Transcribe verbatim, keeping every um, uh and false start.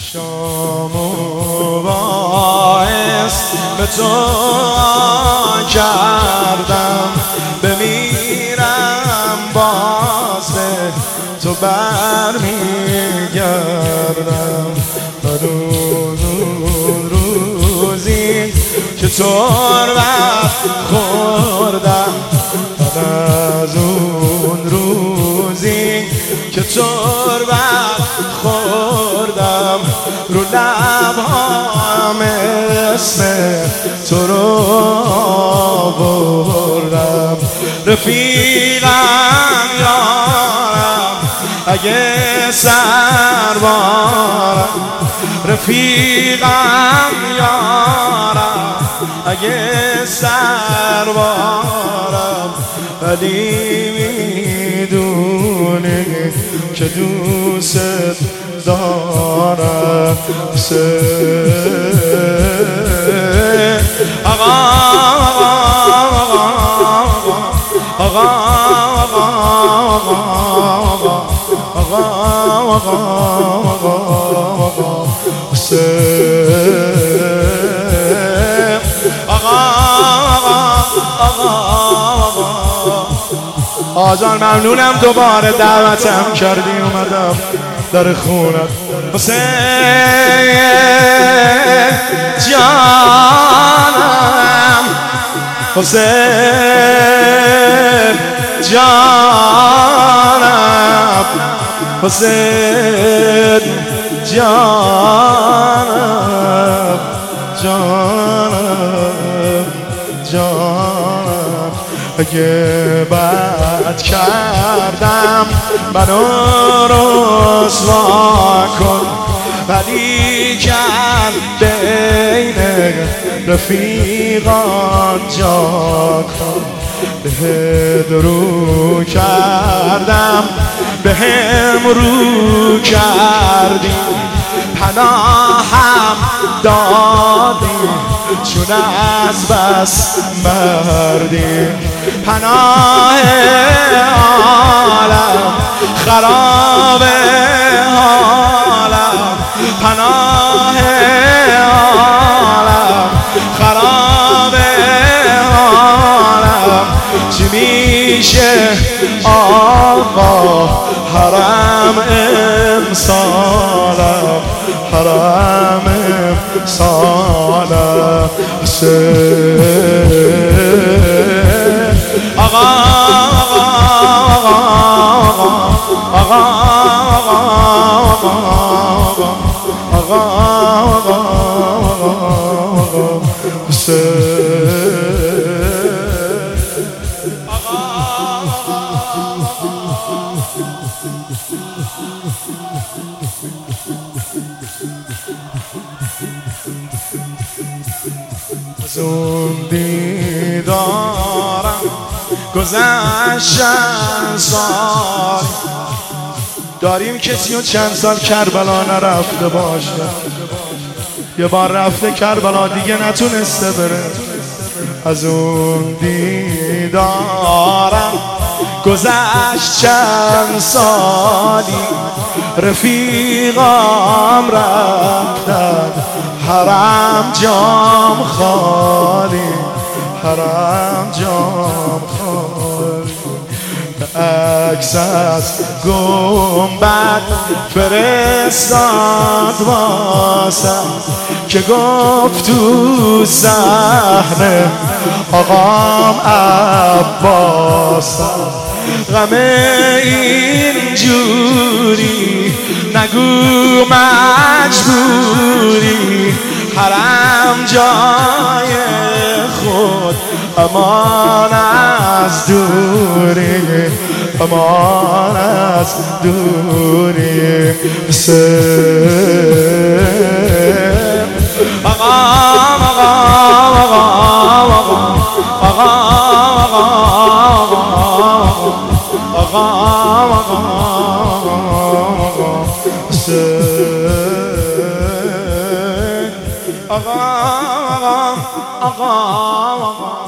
شام و باعث به تو کردم، بمیرم باز به تو برمیگردم. روز روزی که تربت خوردم، از اون روزی که تربت خوردم، رو لبهام اسم تو رو بردم. رفیقم یارم اگه سربارم، رفیقم یارم اگه سربارم، ولی میدونی که دوست دارم. آقا آقا آجان ممنونم دوباره دعوتم کردی اومدم در خونت. حسین جانم، حسین جانم، حسین جانم، جانم جانم. اگه بد کردم منو رسوا کن، ولی کن بین رفیقان جا کن. بهت رو کردم بهم رو کردی، پناهم دادی چون از بس مردی. پناه عالم خراب حالم، پناه عالم خراب حالم. چی میشه آقا حرم امسالم، حرم امسالم. آقا آقا آقا از اون دیدارم گذشتن سال، داریم کسی رو چند سال کربلا نرفته باشه، یه بار رفته کربلا دیگه نتونسته بره. از اون دیدارم گذشت چند سالی، رفیقام رفتن حرم جام خالی، حرم جام خالی. عکس از گنبد فرستاد واسم که گفت تو صحنه آقام عباسم. غم اینجوری نگو مجبوری، حرم جای خود امان از دوری، امان از دوری. آقا آقا آقا آقا آقا آقا